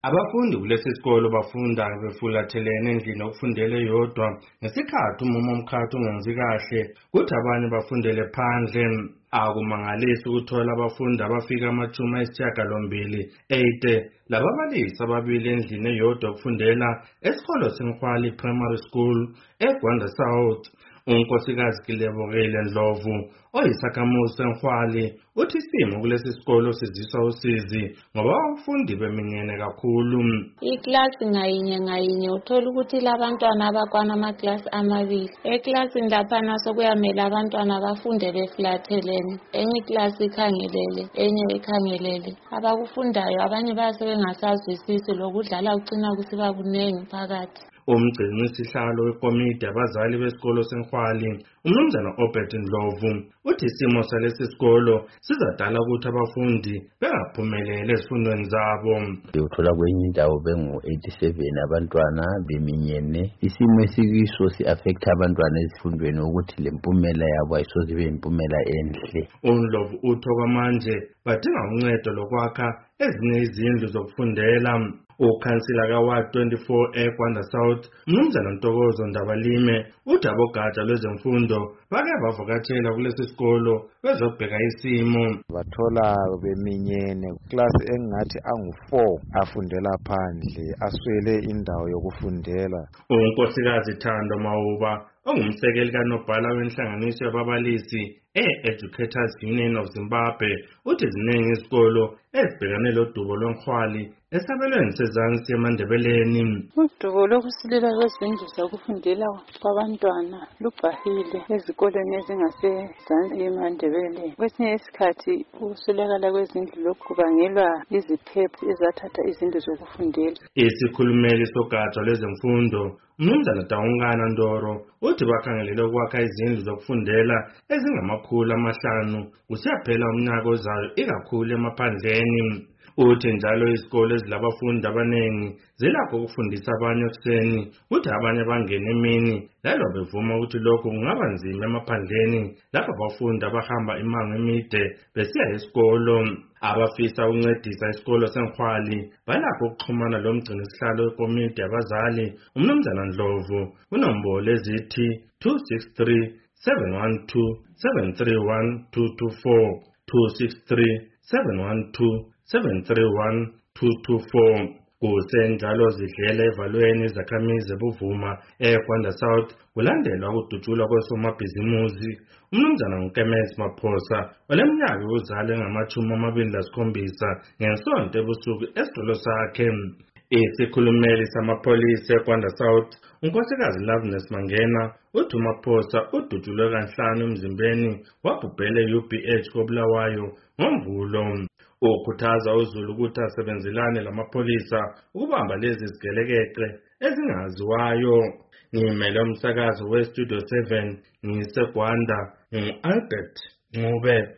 Abafundi kulesi sikolo bafunda befulathelene endlini okufundele yodwa ngesikhathi umumo omkhathi ungenzi kahle kuthi abanye bafundele phandle. Akumangalisi ukuthola abafundi abafika 80 lababalisi ababili endlini eyodwa okufundela esikolo seNkhwali Primary School eGwanda South. Unkosikazi Kilebogile Ndlovu oyisakhamuzi seNkhwali uthi isimo kulesi sikolo sizisa usizi ngoba abafundi beminyene kakhulu. Iklasi ngayinye uthola ukuthi labantwana abakwana amaklasi amabili. Eklasini lapha naso kuyamela abantwana bafunde beflathelene. Enye iklasi ikhangelele, enye ikhangelele. Abakufundayo abanye bayasebengasazwisisi lokudlala ucina kusiba kunengi phakathi. Umgcini wesihlalo wekomiti abazali besikolo seNkhwali uMnumzana Obert Ndlovu uthi isimo salesi sikolo sizadala ukuthi abafundi bengaphumeleli ezifundweni zabo. Uthola kwenye indawo bengu-87 abantwana beminyene. Isimo esikiso si-affect abantwana ezifundweni ukuthi lempumela yabo ayisoze ibe impumela enhle. uNdlovu uthi okwamanje badinga uncedo lokwakha ezinye izindlu zokufundela. Ukhansila kaWard 24 eGwanda South Mnumzana Ntokozo Ndabalime uthi abogatsha lwezemfundo bake bavakatshela kulesi sikolo bezobheka isimo. Bathola beminyene klasi engathi angu4 afundela phandle aswele indawo yokufundela. Unkosikazi Thando Mawuba ongumsekeli kaNobhala wenhlanganiso yababalisi e-Educators Union of Zimbabwe uthi ziningi izikolo ezibhekane lodubo lwenkhwali esabelweni sezansi eMandebeleni. Udubo lokusilela kwezindlu zokufundela kwabantwana lubhahile ezikoleni ezingasezansi eMandebeleni. Kwesinye isikhathi ukuswelakala kwezindlu lokhu kubangelwa iziphepho ezathatha izindlu zokufundela. Isikhulumeli sogatsha lwezemfundo Mnumzana Taungana Ndoro uthi bakhangelele ukwakha izindlu zokufundela ezingama500 kusiyaphela umnyaka ozayo ikakhulu emaphandleni. Uthi njalo izikole ezilabafundi abanengi zilakho ukufundisa abanye ekuseni uthi abanye bangena emini lalo bevuma ukuthi lokhu kungaba nzima emaphandleni lapho abafundi abahamba imango emide besiya esikolo. Abafisa ukuncedisa isikolo seNkhwali balakho ukuxhumana lomgcini sihlalo wekomiti abazali uMnumzana Ndlovu unombolo ezithi 263 712 731 224 263 712 731 224. Kusenjalo zidlela evalweni izakhamizi ebuvuma eGwanda South kulandelwa ukudutshulwa kwesomabhizimusi. uMnumzana Nkemesi Maphosa oleminyaka yokuzalwa engama27 ngesonto ebusuku esitolo sakhe. Isikhulumeli samapholisa eGwanda South unkosikazi Loveness Mangena uthi uMaphosa udutshulwe kanhlanu emzimbeni wabhubhela e-UBH koBulawayo ngoMvulo. Ukhuthaza uZulu ukuthi asebenzelane lamapholisa ukubamba lezi zigelekeqe ezingaziwayo. Ngimele umsakazo weStudio 7 ngiseGwanda ngu-Albert Ncube.